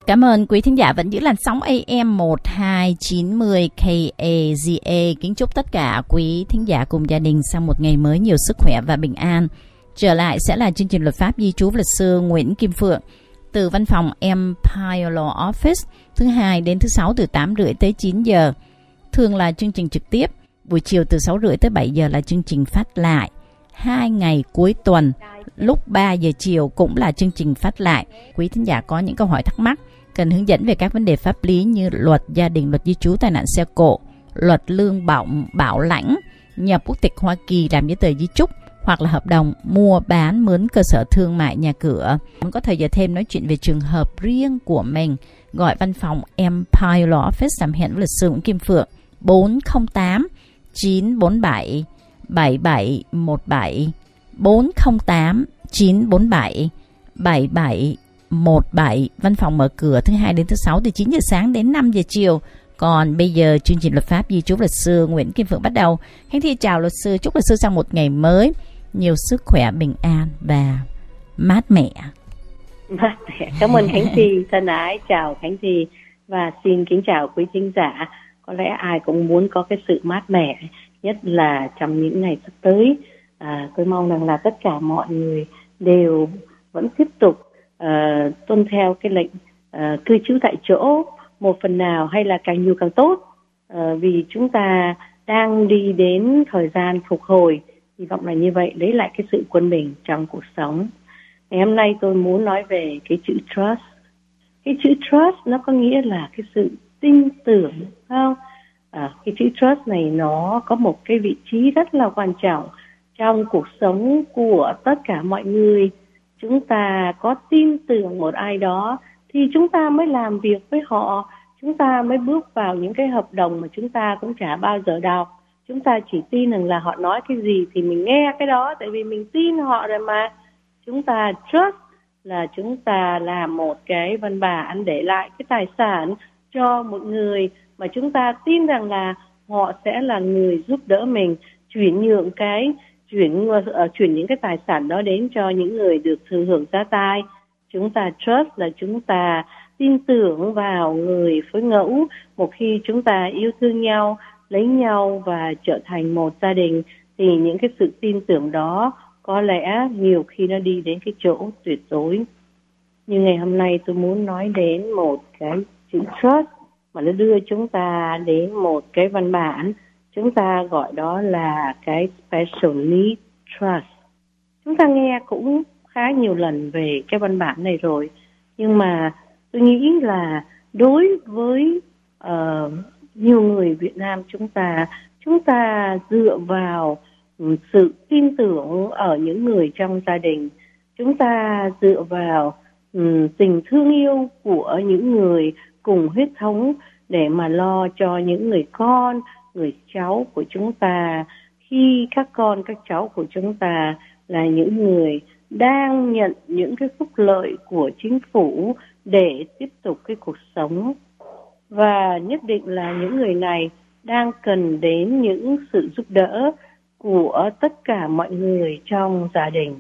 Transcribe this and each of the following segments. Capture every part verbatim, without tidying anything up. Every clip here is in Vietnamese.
Cảm ơn quý thính giả vẫn giữ làn sóng a em một hai chín không K A Z A. Kính chúc tất cả quý thính giả cùng gia đình sau một ngày mới nhiều sức khỏe và bình an. Trở lại sẽ là chương trình luật pháp di trú luật sư Nguyễn Kim Phượng từ văn phòng Empire Law Office, thứ hai đến thứ sáu từ tám rưỡi tới chín giờ. Thường là chương trình trực tiếp, buổi chiều từ sáu rưỡi tới bảy giờ là chương trình phát lại. Hai ngày cuối tuần lúc ba giờ chiều cũng là chương trình phát lại. Quý thính giả có những câu hỏi thắc mắc, cần hướng dẫn về các vấn đề pháp lý như luật gia đình, luật di trú, tai nạn xe cộ, luật lương bổng bảo lãnh, nhập quốc tịch Hoa Kỳ, làm giấy tờ di chúc hoặc là hợp đồng mua bán mướn cơ sở thương mại nhà cửa. Muốn có thời giờ thêm nói chuyện về trường hợp riêng của mình, gọi văn phòng Empire Law Office làm hẹn với luật sư Nguyễn Kim Phượng bốn không tám chín bốn bảy bảy bảy một bảy bốn không tám chín bốn bảy bảy bảy một bảy. Văn phòng mở cửa thứ hai đến thứ sáu từ chín giờ sáng đến năm giờ chiều. Còn bây giờ chương trình luật pháp di trú luật sư Nguyễn Kim Phượng bắt đầu. Khánh Thi chào luật sư, chúc luật sư sau một ngày mới nhiều sức khỏe, bình an và mát mẻ. Mát mẻ. Cảm ơn Khánh Thi thân ái, chào Khánh Thi và xin kính chào quý thính giả. Có lẽ ai cũng muốn có cái sự mát mẻ, nhất là trong những ngày sắp tới. À, tôi mong rằng là tất cả mọi người đều vẫn tiếp tục uh, tuân theo cái lệnh uh, cư trú tại chỗ một phần nào hay là càng nhiều càng tốt, uh, vì chúng ta đang đi đến thời gian phục hồi, hy vọng là như vậy, lấy lại cái sự quân bình trong cuộc sống. Ngày hôm nay tôi muốn nói về cái chữ trust. Cái chữ trust nó có nghĩa là cái sự tin tưởng, không? À, cái chữ trust này nó có một cái vị trí rất là quan trọng trong cuộc sống của tất cả mọi người. Chúng ta có tin tưởng một ai đó thì chúng ta mới làm việc với họ, chúng ta mới bước vào những cái hợp đồng mà chúng ta cũng chả bao giờ đọc. Chúng ta chỉ tin rằng là họ nói cái gì thì mình nghe cái đó, tại vì mình tin họ rồi mà. Chúng ta trust là chúng ta làm một cái văn bản để lại cái tài sản cho một người mà chúng ta tin rằng là họ sẽ là người giúp đỡ mình chuyển nhượng cái chuyển uh, chuyển những cái tài sản đó đến cho những người được thừa hưởng gia tài. Chúng ta trust là chúng ta tin tưởng vào người phối ngẫu. Một khi chúng ta yêu thương nhau, lấy nhau và trở thành một gia đình thì những cái sự tin tưởng đó có lẽ nhiều khi nó đi đến cái chỗ tuyệt đối. Nhưng ngày hôm nay tôi muốn nói đến một cái chữ trust mà nó đưa chúng ta đến một cái văn bản, chúng ta gọi đó là cái Special Needs Trust. Chúng ta nghe cũng khá nhiều lần về cái văn bản này rồi, nhưng mà tôi nghĩ là đối với uh, nhiều người Việt Nam chúng ta, chúng ta dựa vào sự tin tưởng ở những người trong gia đình, chúng ta dựa vào um, tình thương yêu của những người cùng huyết thống để mà lo cho những người con, người cháu của chúng ta, khi các con, các cháu của chúng ta là những người đang nhận những cái phúc lợi của chính phủ để tiếp tục cái cuộc sống. Và nhất định là những người này đang cần đến những sự giúp đỡ của tất cả mọi người trong gia đình.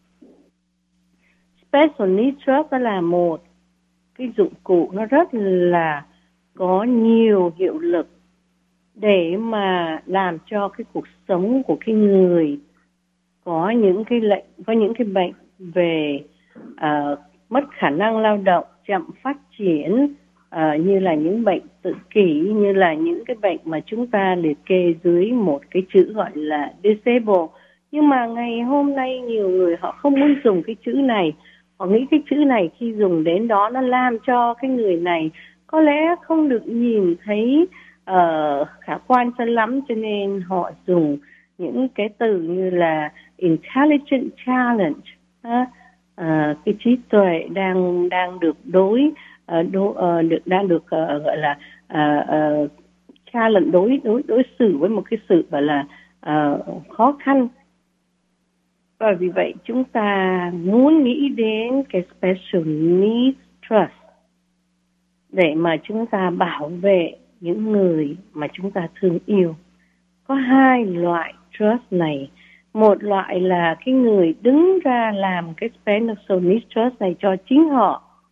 Special Needs Trust đó là một cái dụng cụ nó rất là có nhiều hiệu lực để mà làm cho cái cuộc sống của cái người có những cái lệnh, có những cái bệnh về uh, mất khả năng lao động, chậm phát triển, uh, như là những bệnh tự kỷ, như là những cái bệnh mà chúng ta liệt kê dưới một cái chữ gọi là disable. Nhưng mà ngày hôm nay nhiều người họ không muốn dùng cái chữ này. Họ nghĩ cái chữ này khi dùng đến đó nó làm cho cái người này có lẽ không được nhìn thấy uh, khả quan cho lắm, cho nên họ dùng những cái từ như là intelligent challenge, uh, cái trí tuệ đang đang được đối, uh, đối uh, được đang được uh, gọi là uh, uh, challenge, đối đối đối xử với một cái sự gọi là uh, khó khăn. Và vì vậy chúng ta muốn nghĩ đến cái Special Needs Trust để mà chúng ta bảo vệ những người mà chúng ta thương yêu. Có hai loại trust này. Một loại là cái người đứng ra làm cái Special Needs Trust này cho chính họ,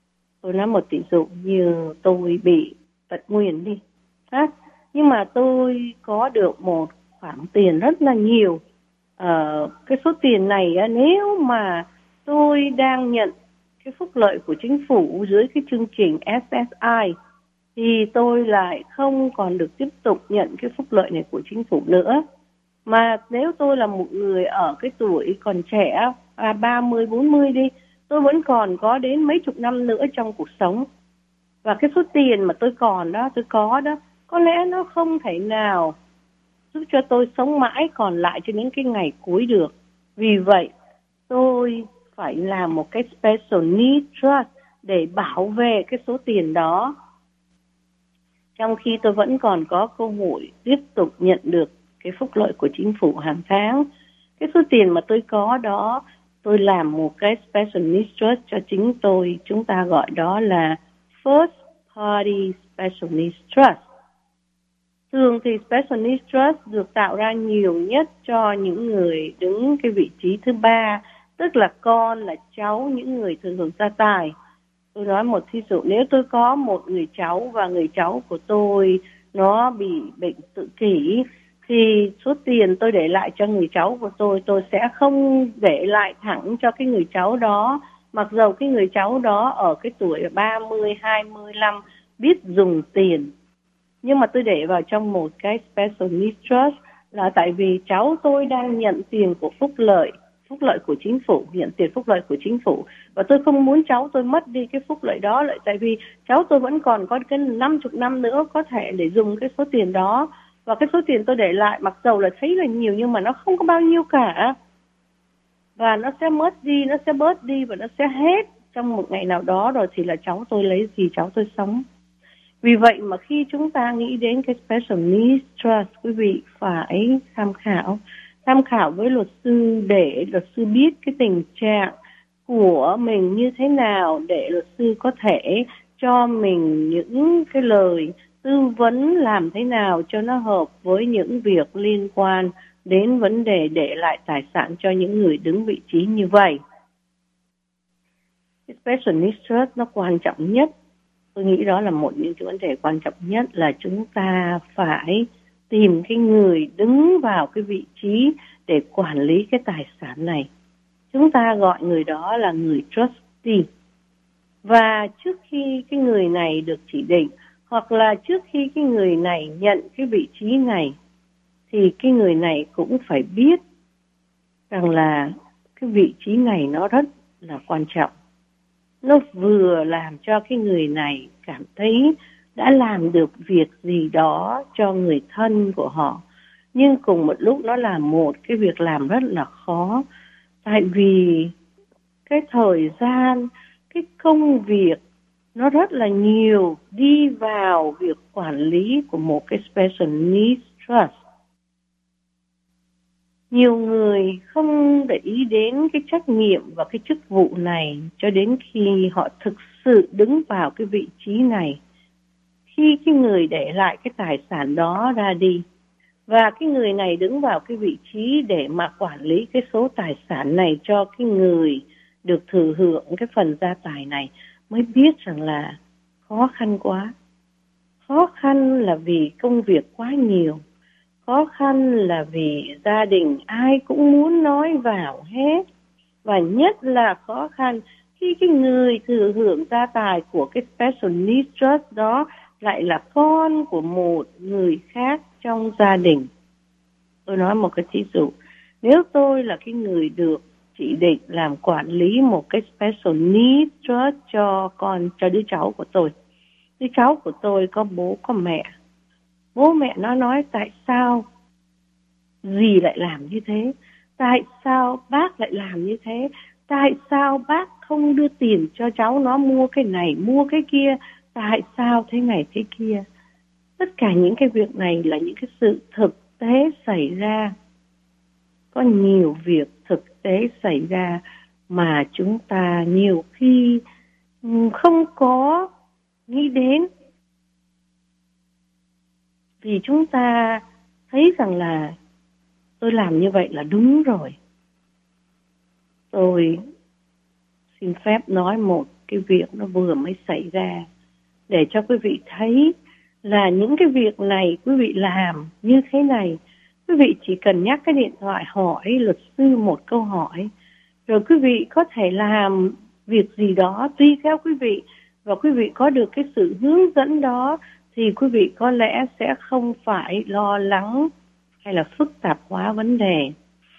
Tôi nói một ví dụ như tôi bị tật nguyền đi, ha? Nhưng mà tôi có được một khoản tiền rất là nhiều. Ờ, cái số tiền này á, nếu mà tôi đang nhận cái phúc lợi của chính phủ dưới cái chương trình ét ét i thì tôi lại không còn được tiếp tục nhận cái phúc lợi này của chính phủ nữa. Mà nếu tôi là một người ở cái tuổi còn trẻ, à, ba mươi, bốn mươi đi, tôi vẫn còn có đến mấy chục năm nữa trong cuộc sống. Và cái số tiền mà tôi còn đó, tôi có đó, có lẽ nó không thể nào giúp cho tôi sống mãi còn lại cho những cái ngày cuối được. Vì vậy, tôi phải làm một cái special needs trust để bảo vệ cái số tiền đó, trong khi tôi vẫn còn có cơ hội tiếp tục nhận được cái phúc lợi của chính phủ hàng tháng. Cái số tiền mà tôi có đó, tôi làm một cái special needs trust cho chính tôi. Chúng ta gọi đó là first party special needs trust. Thường thì special needs trust được tạo ra nhiều nhất cho những người đứng cái vị trí thứ ba, tức là con, là cháu, những người thừa hưởng gia tài. Tôi nói một thí dụ, nếu tôi có một người cháu và người cháu của tôi nó bị bệnh tự kỷ, thì số tiền tôi để lại cho người cháu của tôi, tôi sẽ không để lại thẳng cho cái người cháu đó, mặc dầu cái người cháu đó ở cái tuổi ba mươi, hai mươi lăm biết dùng tiền. Nhưng mà tôi để vào trong một cái special needs trust là tại vì cháu tôi đang nhận tiền của phúc lợi, phúc lợi của chính phủ, nhận tiền phúc lợi của chính phủ. Và tôi không muốn cháu tôi mất đi cái phúc lợi đó, lại tại vì cháu tôi vẫn còn có cái năm chục năm nữa có thể để dùng cái số tiền đó. Và cái số tiền tôi để lại mặc dầu là thấy là nhiều nhưng mà nó không có bao nhiêu cả. Và nó sẽ mất đi, nó sẽ bớt đi và nó sẽ hết trong một ngày nào đó rồi thì là cháu tôi lấy gì cháu tôi sống. Vì vậy mà khi chúng ta nghĩ đến cái special needs trust, quý vị phải tham khảo, tham khảo với luật sư để luật sư biết cái tình trạng của mình như thế nào, để luật sư có thể cho mình những cái lời tư vấn làm thế nào cho nó hợp với những việc liên quan đến vấn đề để lại tài sản cho những người đứng vị trí như vậy. Cái special needs trust nó quan trọng nhất, tôi nghĩ đó là một những cái vấn đề quan trọng nhất là chúng ta phải tìm cái người đứng vào cái vị trí để quản lý cái tài sản này. Chúng ta gọi người đó là người trustee. Và trước khi cái người này được chỉ định, hoặc là trước khi cái người này nhận cái vị trí này, thì cái người này cũng phải biết rằng là cái vị trí này nó rất là quan trọng. Nó vừa làm cho cái người này cảm thấy đã làm được việc gì đó cho người thân của họ, nhưng cùng một lúc nó là một cái việc làm rất là khó. Tại vì cái thời gian, cái công việc nó rất là nhiều đi vào việc quản lý của một cái special needs trust. Nhiều người không để ý đến cái trách nhiệm và cái chức vụ này cho đến khi họ thực sự đứng vào cái vị trí này. Khi cái người để lại cái tài sản đó ra đi, và cái người này đứng vào cái vị trí để mà quản lý cái số tài sản này cho cái người được thừa hưởng cái phần gia tài này, mới biết rằng là khó khăn quá. Khó khăn là vì công việc quá nhiều. Khó khăn là vì gia đình ai cũng muốn nói vào hết. Và nhất là khó khăn khi cái người thừa hưởng gia tài của cái special needs trust đó lại là con của một người khác trong gia đình. Tôi nói một cái ví dụ. Nếu tôi là cái người được chỉ định làm quản lý một cái special needs trust cho con, cho đứa cháu của tôi. Đứa cháu của tôi có bố có mẹ. Bố mẹ nó nói tại sao dì lại làm như thế? Tại sao bác lại làm như thế? Tại sao bác không đưa tiền cho cháu nó mua cái này, mua cái kia? Tại sao thế này thế kia? Tất cả những cái việc này là những cái sự thực tế xảy ra. Có nhiều việc thực tế xảy ra mà chúng ta nhiều khi không có nghĩ đến. Vì chúng ta thấy rằng là tôi làm như vậy là đúng rồi. Tôi xin phép nói một cái việc nó vừa mới xảy ra, để cho quý vị thấy là những cái việc này quý vị làm như thế này. Quý vị chỉ cần nhắc cái điện thoại hỏi luật sư một câu hỏi, rồi quý vị có thể làm việc gì đó tùy theo quý vị, và quý vị có được cái sự hướng dẫn đó thì quý vị có lẽ sẽ không phải lo lắng hay là phức tạp hóa vấn đề.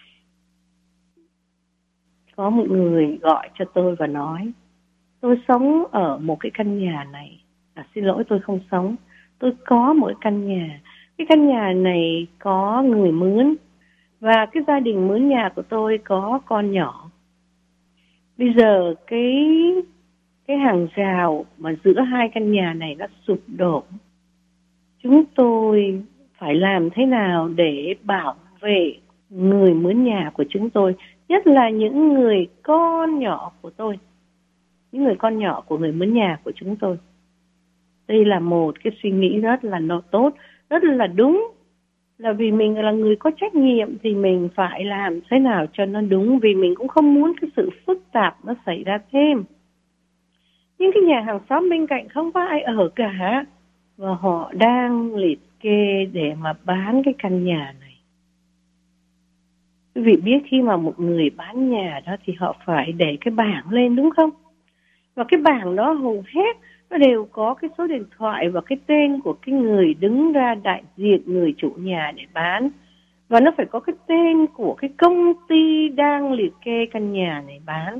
Có một người gọi cho tôi và nói, tôi sống ở một cái căn nhà này. À, xin lỗi, tôi không sống. Tôi có một căn nhà. Cái căn nhà này có người mướn, và cái gia đình mướn nhà của tôi có con nhỏ. Bây giờ cái cái hàng rào mà giữa hai căn nhà này nó sụp đổ. Chúng tôi phải làm thế nào để bảo vệ người mướn nhà của chúng tôi, nhất là những người con nhỏ của tôi, những người con nhỏ của người mướn nhà của chúng tôi. Đây là một cái suy nghĩ rất là tốt, rất là đúng. Là vì mình là người có trách nhiệm thì mình phải làm thế nào cho nó đúng, vì mình cũng không muốn cái sự phức tạp nó xảy ra thêm. Nhưng cái nhà hàng xóm bên cạnh không có ai ở cả, và họ đang liệt kê để mà bán cái căn nhà này. Quý vị biết khi mà một người bán nhà đó thì họ phải để cái bảng lên, đúng không? Và cái bảng đó hầu hết nó đều có cái số điện thoại và cái tên của cái người đứng ra đại diện người chủ nhà để bán. Và nó phải có cái tên của cái công ty đang liệt kê căn nhà này bán.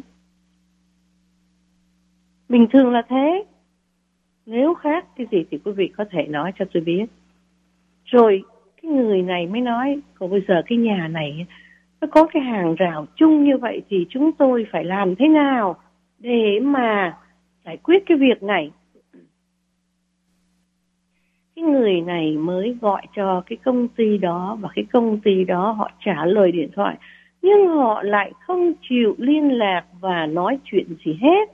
Bình thường là thế. Nếu khác cái gì thì quý vị có thể nói cho tôi biết. Rồi cái người này mới nói, còn bây giờ cái nhà này nó có cái hàng rào chung như vậy thì chúng tôi phải làm thế nào để mà giải quyết cái việc này. Cái người này mới gọi cho cái công ty đó, và cái công ty đó họ trả lời điện thoại, nhưng họ lại không chịu liên lạc và nói chuyện gì hết.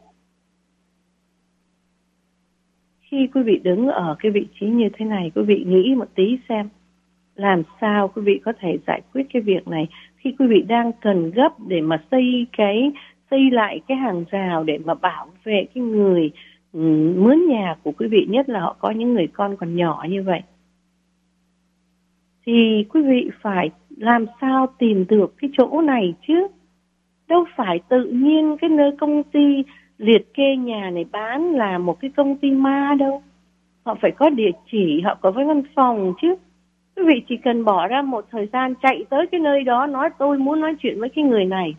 Khi quý vị đứng ở cái vị trí như thế này, quý vị nghĩ một tí xem, làm sao quý vị có thể giải quyết cái việc này khi quý vị đang cần gấp để mà xây cái xây lại cái hàng rào để mà bảo vệ cái người um, mướn nhà của quý vị, nhất là họ có những người con còn nhỏ như vậy. Thì quý vị phải làm sao tìm được cái chỗ này chứ. Đâu phải tự nhiên cái nơi công ty liệt kê nhà này bán là một cái công ty ma đâu. Họ phải có địa chỉ, họ có với văn phòng chứ. Quý vị chỉ cần bỏ ra một thời gian chạy tới cái nơi đó, nói tôi muốn nói chuyện với cái người này.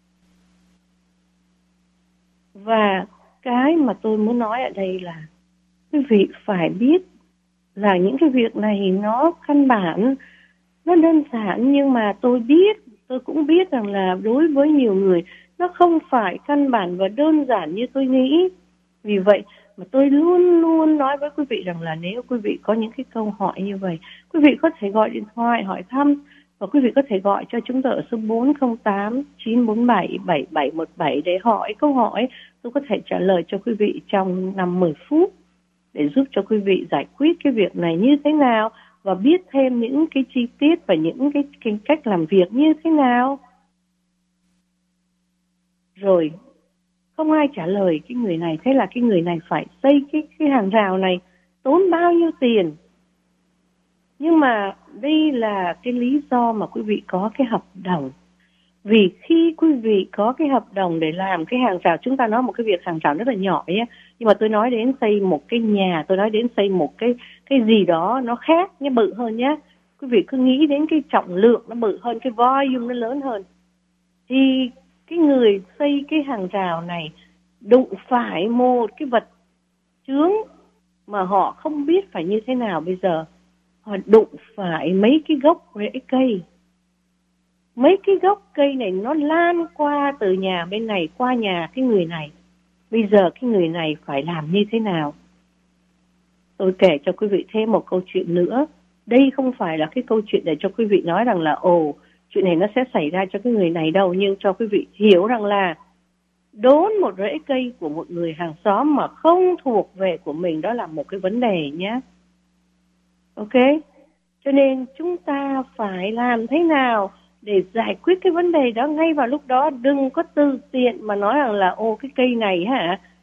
Và cái mà tôi muốn nói ở đây là quý vị phải biết là những cái việc này nó căn bản, nó đơn giản, nhưng mà tôi biết, tôi cũng biết rằng là đối với nhiều người nó không phải căn bản và đơn giản như tôi nghĩ. Vì vậy mà tôi luôn luôn nói với quý vị rằng là nếu quý vị có những cái câu hỏi như vậy, quý vị có thể gọi điện thoại hỏi thăm, và quý vị có thể gọi cho chúng tôi ở số bốn không tám chín bốn bảy bảy bảy một bảy để hỏi câu hỏi. Tôi có thể trả lời cho quý vị trong năm mười phút để giúp cho quý vị giải quyết cái việc này như thế nào, và biết thêm những cái chi tiết và những cái, cái cách làm việc như thế nào. Rồi không ai trả lời cái người này, thế là cái người này phải xây cái, cái hàng rào này, tốn bao nhiêu tiền. Nhưng mà đây là cái lý do mà quý vị có cái hợp đồng. Vì khi quý vị có cái hợp đồng để làm cái hàng rào, chúng ta nói một cái việc hàng rào rất là nhỏ nhé, nhưng mà tôi nói đến xây một cái nhà, tôi nói đến xây một cái cái gì đó nó khác nhé, bự hơn nhé. Quý vị cứ nghĩ đến cái trọng lượng nó bự hơn, cái volume nó lớn hơn. Thì cái người xây cái hàng rào này đụng phải một cái vật chướng mà họ không biết phải như thế nào bây giờ. Họ đụng phải mấy cái gốc rễ cây. Mấy cái gốc cây này nó lan qua từ nhà bên này qua nhà cái người này. Bây giờ cái người này phải làm như thế nào? Tôi kể cho quý vị thêm một câu chuyện nữa. Đây không phải là cái câu chuyện để cho quý vị nói rằng là ồ, chuyện này nó sẽ xảy ra cho cái người này đâu. Nhưng cho quý vị hiểu rằng là đốn một rễ cây của một người hàng xóm mà không thuộc về của mình, đó là một cái vấn đề nhé. Ok? Cho nên chúng ta phải làm thế nào để giải quyết cái vấn đề đó ngay vào lúc đó. Đừng có tự tiện mà nói rằng là ô cái cây này hả,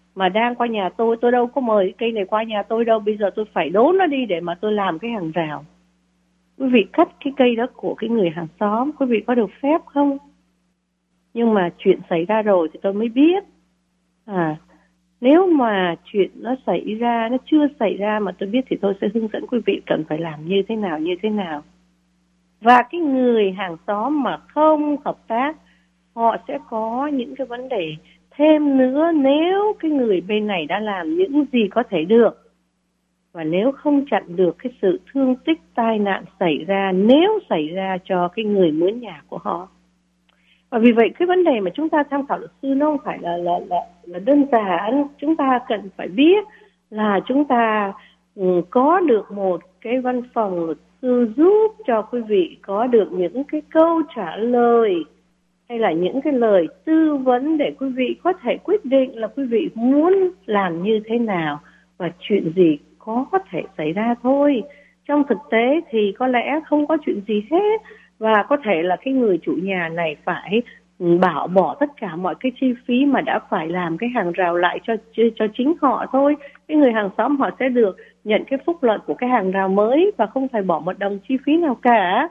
mà đang qua nhà tôi, tôi đâu có mời cây này qua nhà tôi đâu, bây giờ tôi phải đốn nó đi để mà tôi làm cái hàng rào. Quý vị cắt cái cây đó của cái người hàng xóm, quý vị có được phép không? Nhưng mà chuyện xảy ra rồi thì tôi mới biết. À, nếu mà chuyện nó xảy ra, nó chưa xảy ra mà tôi biết thì tôi sẽ hướng dẫn quý vị cần phải làm như thế nào, như thế nào. Và cái người hàng xóm mà không hợp tác, họ sẽ có những cái vấn đề thêm nữa nếu cái người bên này đã làm những gì có thể được. Và nếu không chặn được cái sự thương tích tai nạn xảy ra, nếu xảy ra cho cái người mướn nhà của họ. Và vì vậy cái vấn đề mà chúng ta tham khảo luật sư nó không phải là, là, là, là đơn giản. Chúng ta cần phải biết là chúng ta um, có được một cái văn phòng luật sư giúp cho quý vị có được những cái câu trả lời hay là những cái lời tư vấn để quý vị có thể quyết định là quý vị muốn làm như thế nào và chuyện gì có thể xảy ra thôi. Trong thực tế thì có lẽ không có chuyện gì hết, và có thể là cái người chủ nhà này phải bảo bỏ tất cả mọi cái chi phí mà đã phải làm cái hàng rào lại cho cho chính họ thôi. Cái người hàng xóm họ sẽ được nhận cái phúc lợi của cái hàng rào mới và không phải bỏ một đồng chi phí nào cả.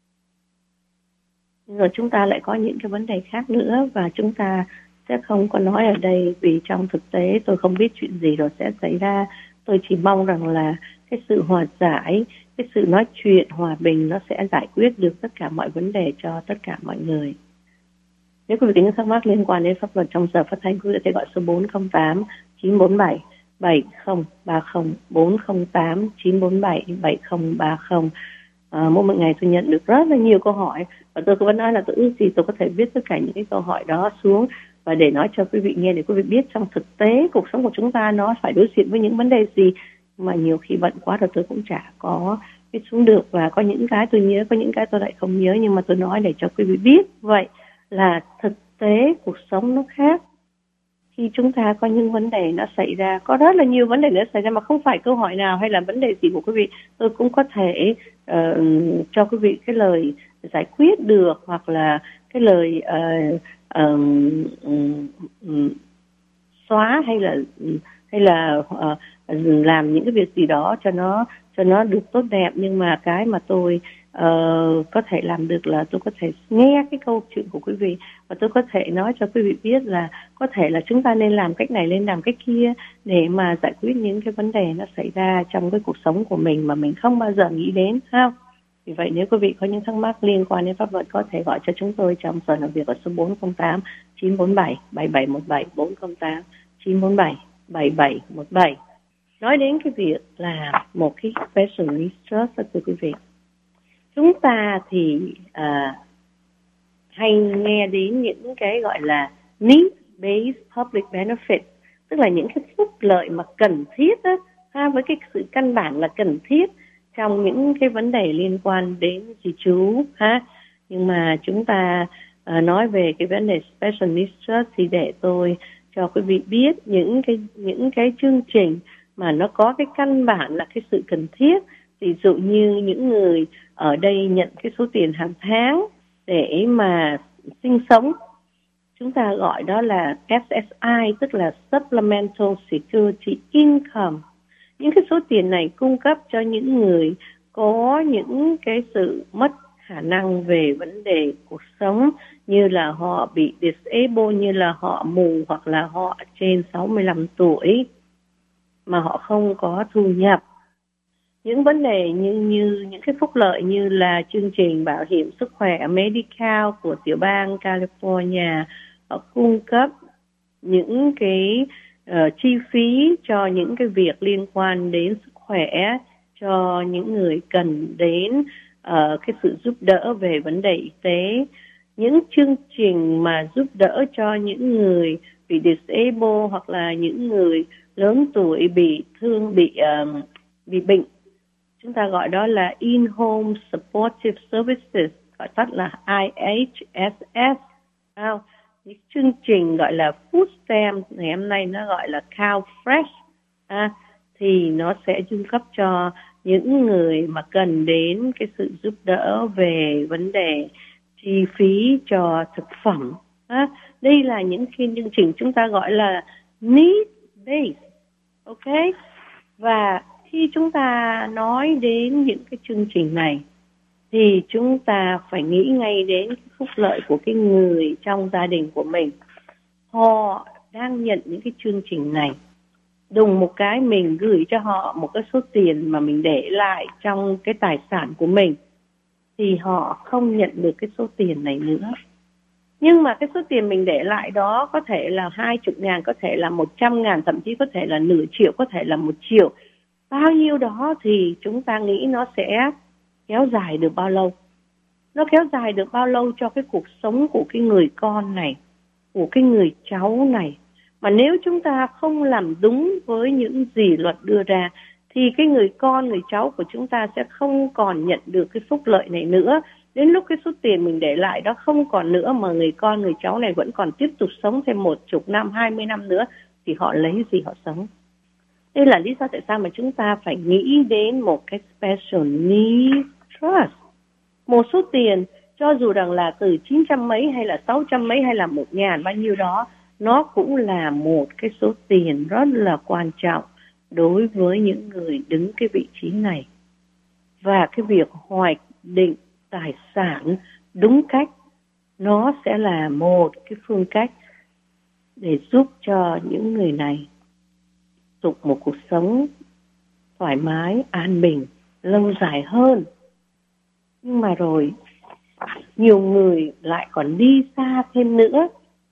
Rồi chúng ta lại có những cái vấn đề khác nữa và chúng ta sẽ không có nói ở đây vì trong thực tế tôi không biết chuyện gì rồi sẽ xảy ra. Tôi chỉ mong rằng là cái sự hòa giải, cái sự nói chuyện hòa bình nó sẽ giải quyết được tất cả mọi vấn đề cho tất cả mọi người. Nếu quý vị tính thắc mắc liên quan đến pháp luật trong giờ phát thanh, quý vị có thể gọi số bốn không tám chín bốn bảy bảy không ba không, bốn không tám chín bốn bảy bảy không ba không. À, mỗi một ngày tôi nhận được rất là nhiều câu hỏi và tôi vẫn nói là tôi ước gì tôi có thể viết tất cả những cái câu hỏi đó xuống và để nói cho quý vị nghe, để quý vị biết trong thực tế cuộc sống của chúng ta nó phải đối diện với những vấn đề gì, mà nhiều khi bận quá rồi tôi cũng chả có viết xuống được, và có những cái tôi nhớ, có những cái tôi lại không nhớ, nhưng mà tôi nói để cho quý vị biết vậy là thực tế cuộc sống nó khác. Khi chúng ta có những vấn đề nó xảy ra, có rất là nhiều vấn đề nó xảy ra mà không phải câu hỏi nào hay là vấn đề gì của quý vị tôi cũng có thể uh, cho quý vị cái lời giải quyết được, hoặc là cái lời uh, um, um, um, xóa hay là hay là uh, làm những cái việc gì đó cho nó cho nó được tốt đẹp. Nhưng mà cái mà tôi uh, có thể làm được là tôi có thể nghe cái câu chuyện của quý vị và tôi có thể nói cho quý vị biết là có thể là chúng ta nên làm cách này, nên làm cách kia để mà giải quyết những cái vấn đề nó xảy ra trong cái cuộc sống của mình mà mình không bao giờ nghĩ đến, ha. Vì vậy nếu quý vị có những thắc mắc liên quan đến pháp luật có thể gọi cho chúng tôi trong giờ làm việc ở số bốn không tám chín bốn bảy bảy bảy một bảy, bốn không tám chín bốn bảy bảy bảy một bảy. Nói đến cái việc là một cái special needs trust đó thưa quý vị, chúng ta thì à, hay nghe đến những cái gọi là needs-based public benefit, tức là những cái phúc lợi mà cần thiết đó, ha, với cái sự căn bản là cần thiết trong những cái vấn đề liên quan đến di trú, ha. Nhưng mà chúng ta à, nói về cái vấn đề special needs trust thì để tôi cho quý vị biết những cái những cái chương trình mà nó có cái căn bản là cái sự cần thiết. Ví dụ như những người ở đây nhận cái số tiền hàng tháng để mà sinh sống, chúng ta gọi đó là ét ét i, tức là Supplemental Security Income. Những cái số tiền này cung cấp cho những người có những cái sự mất khả năng về vấn đề cuộc sống, như là họ bị disabled, như là họ mù, hoặc là họ trên sáu mươi lăm tuổi mà họ không có thu nhập. Những vấn đề như như những cái phúc lợi như là chương trình bảo hiểm sức khỏe Medi-Cal của tiểu bang California, họ cung cấp những cái uh, chi phí cho những cái việc liên quan đến sức khỏe cho những người cần đến uh, cái sự giúp đỡ về vấn đề y tế. Những chương trình mà giúp đỡ cho những người bị disabled hoặc là những người lớn tuổi bị thương, bị um, bị bệnh, chúng ta gọi đó là In-Home Supportive Services, gọi tắt là I H S S. À, những chương trình gọi là Food Stamp, ngày hôm nay nó gọi là Cow Fresh, à, thì nó sẽ cung cấp cho những người mà cần đến cái sự giúp đỡ về vấn đề chi phí cho thực phẩm. À, đây là những cái chương trình chúng ta gọi là need base. Ok? Và khi chúng ta nói đến những cái chương trình này thì chúng ta phải nghĩ ngay đến phúc lợi của cái người trong gia đình của mình. Họ đang nhận những cái chương trình này. Đùng một cái mình gửi cho họ một cái số tiền mà mình để lại trong cái tài sản của mình thì họ không nhận được cái số tiền này nữa. Nhưng mà cái số tiền mình để lại đó có thể là hai chục ngàn, có thể là một trăm ngàn, thậm chí có thể là nửa triệu, có thể là một triệu. Bao nhiêu đó thì chúng ta nghĩ nó sẽ kéo dài được bao lâu? Nó kéo dài được bao lâu cho cái cuộc sống của cái người con này, của cái người cháu này? Mà nếu chúng ta không làm đúng với những gì luật đưa ra thì cái người con, người cháu của chúng ta sẽ không còn nhận được cái phúc lợi này nữa. Đến lúc cái số tiền mình để lại đó không còn nữa mà người con, người cháu này vẫn còn tiếp tục sống thêm một chục năm, hai mươi năm nữa thì họ lấy gì họ sống? Đây là lý do tại sao mà chúng ta phải nghĩ đến một cái special needs trust. Một số tiền cho dù rằng là từ chín trăm mấy hay là sáu trăm mấy hay là một ngàn bao nhiêu đó, nó cũng là một cái số tiền rất là quan trọng đối với những người đứng cái vị trí này. Và cái việc hoạch định tài sản đúng cách nó sẽ là một cái phương cách để giúp cho những người này tục một cuộc sống thoải mái, an bình, lâu dài hơn. Nhưng mà rồi nhiều người lại còn đi xa thêm nữa.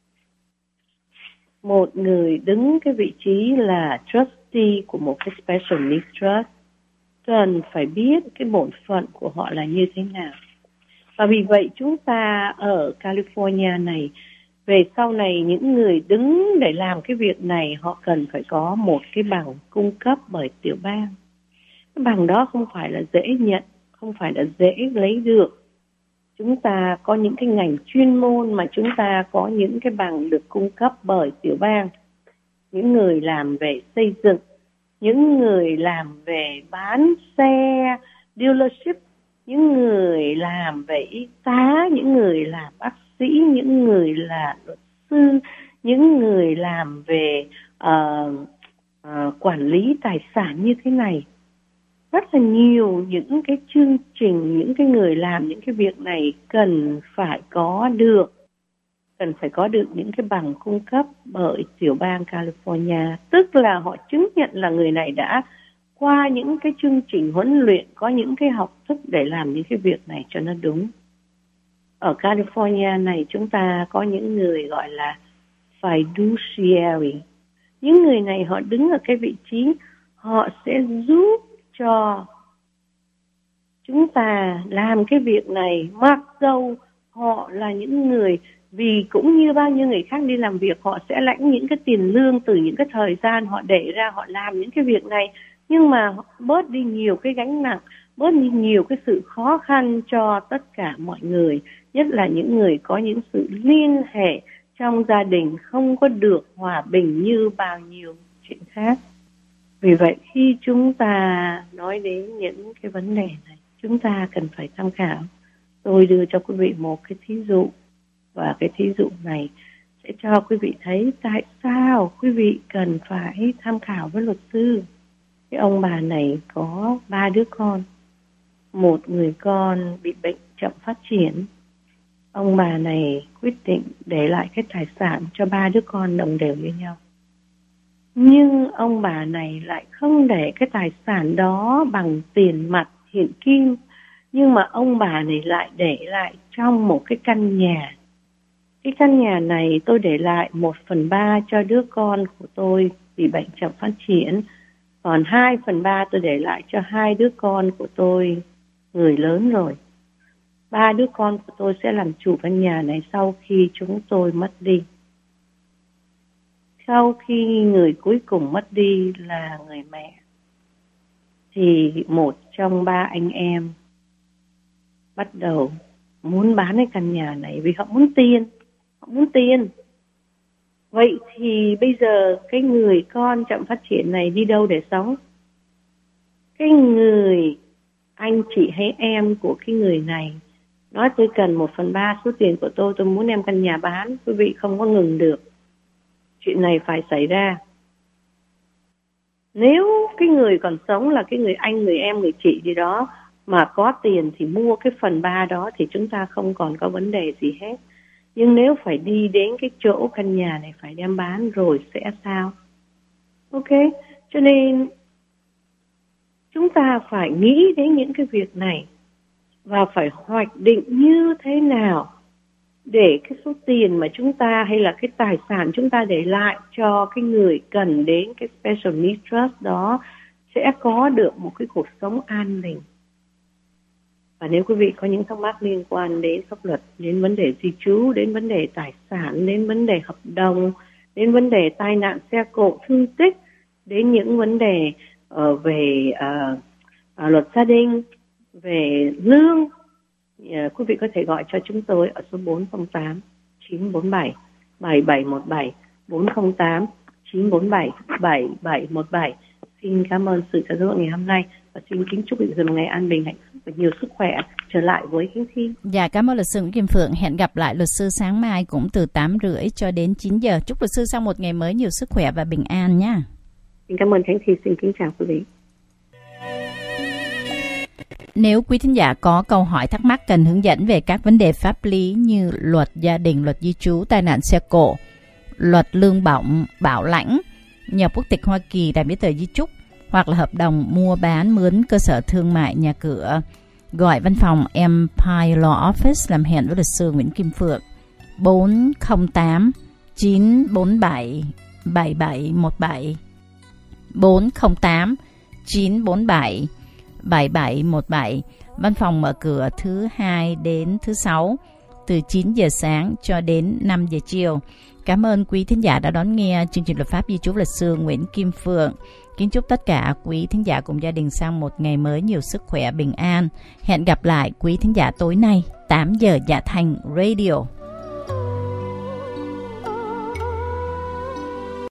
Một người đứng cái vị trí là trustee của một cái special needs trust cần phải biết cái bổn phận của họ là như thế nào. Và vì vậy chúng ta ở California này, về sau này những người đứng để làm cái việc này họ cần phải có một cái bằng cung cấp bởi tiểu bang. Cái bằng đó không phải là dễ nhận, không phải là dễ lấy được. Chúng ta có những cái ngành chuyên môn mà chúng ta có những cái bằng được cung cấp bởi tiểu bang. Những người làm về xây dựng, những người làm về bán xe, dealership, những người làm về y tá, những người làm bác sĩ, những người là luật sư, những người làm về uh, uh, quản lý tài sản như thế này. Rất là nhiều những cái chương trình, những cái người làm những cái việc này cần phải có được, cần phải có được những cái bằng cung cấp bởi tiểu bang California. Tức là họ chứng nhận là người này đã qua những cái chương trình huấn luyện, có những cái học thức để làm những cái việc này cho nó đúng. Ở California này chúng ta có những người gọi là fiduciary. Những người này họ đứng ở cái vị trí, họ sẽ giúp cho chúng ta làm cái việc này, mặc dầu họ là những người, vì cũng như bao nhiêu người khác đi làm việc, họ sẽ lãnh những cái tiền lương từ những cái thời gian họ để ra họ làm những cái việc này, nhưng mà bớt đi nhiều cái gánh nặng, bớt đi nhiều cái sự khó khăn cho tất cả mọi người, nhất là những người có những sự liên hệ trong gia đình không có được hòa bình như bao nhiêu chuyện khác. Vì vậy khi chúng ta nói đến những cái vấn đề này, chúng ta cần phải tham khảo. Tôi đưa cho quý vị một cái thí dụ, và cái thí dụ này sẽ cho quý vị thấy tại sao quý vị cần phải tham khảo với luật sư. Cái ông bà này có ba đứa con. Một người con bị bệnh chậm phát triển. Ông bà này quyết định để lại cái tài sản cho ba đứa con đồng đều với nhau. Nhưng ông bà này lại không để cái tài sản đó bằng tiền mặt hiện kim, nhưng mà ông bà này lại để lại trong một cái căn nhà. Cái căn nhà này tôi để lại một phần ba cho đứa con của tôi bị bệnh chậm phát triển, còn hai phần ba tôi để lại cho hai đứa con của tôi người lớn rồi. Ba đứa con của tôi sẽ làm chủ căn nhà này sau khi chúng tôi mất đi. Sau khi người cuối cùng mất đi là người mẹ, thì một trong ba anh em bắt đầu muốn bán cái căn nhà này vì họ muốn tiền, họ muốn tiền. Vậy thì bây giờ cái người con chậm phát triển này đi đâu để sống? Cái người anh chị hay em của cái người này nói tôi cần một phần ba số tiền của tôi, tôi muốn đem căn nhà bán. Quý vị không có ngừng được. Chuyện này phải xảy ra. Nếu cái người còn sống là cái người anh, người em, người chị gì đó mà có tiền thì mua cái phần ba đó thì chúng ta không còn có vấn đề gì hết. Nhưng nếu phải đi đến cái chỗ căn nhà này phải đem bán rồi sẽ sao? Ok, cho nên chúng ta phải nghĩ đến những cái việc này và phải hoạch định như thế nào để cái số tiền mà chúng ta hay là cái tài sản chúng ta để lại cho cái người cần đến cái Special Needs Trust đó sẽ có được một cái cuộc sống an bình. Và nếu quý vị có những thắc mắc liên quan đến pháp luật, đến vấn đề di trú, đến vấn đề tài sản, đến vấn đề hợp đồng, đến vấn đề tai nạn xe cộ, thương tích, đến những vấn đề uh, về uh, uh, luật gia đình, về lương, uh, quý vị có thể gọi cho chúng tôi ở số bốn không tám chín bốn bảy bảy bảy một bảy, bốn không tám chín bốn bảy bảy bảy một bảy. Xin cảm ơn sự trợ giúp ngày hôm nay và xin kính chúc quý vị một ngày an bình, hạnh phúc và nhiều sức khỏe. Trở lại với Khánh Thi. Dạ, cảm ơn luật sư Nguyễn Kim Phượng. Hẹn gặp lại luật sư sáng mai cũng từ tám rưỡi cho đến chín giờ. Chúc luật sư sau một ngày mới nhiều sức khỏe và bình an nhé. Xin cảm ơn Khánh Thi. Xin kính chào quý vị. Nếu quý thính giả có câu hỏi thắc mắc cần hướng dẫn về các vấn đề pháp lý như luật gia đình, luật di trú, tai nạn xe cộ, luật lương bổng, bảo lãnh, nhập quốc tịch Hoa Kỳ, làm giấy tờ di chúc hoặc là hợp đồng mua bán mướn cơ sở thương mại nhà cửa, gọi văn phòng Empire Law Office làm hẹn với luật sư Nguyễn Kim Phượng bốn không tám chín bốn bảy bảy bảy một bảy bốn không tám chín bốn bảy bảy bảy một bảy. Văn phòng mở cửa thứ hai đến thứ sáu từ chín giờ sáng cho đến năm giờ chiều. Cảm ơn quý thính giả đã đón nghe chương trình luật pháp di trú luật sư Nguyễn Kim Phượng. Kính chúc tất cả quý thính giả cùng gia đình sang một ngày mới nhiều sức khỏe bình an. Hẹn gặp lại quý thính giả tối nay tám giờ Dạ Thành Radio.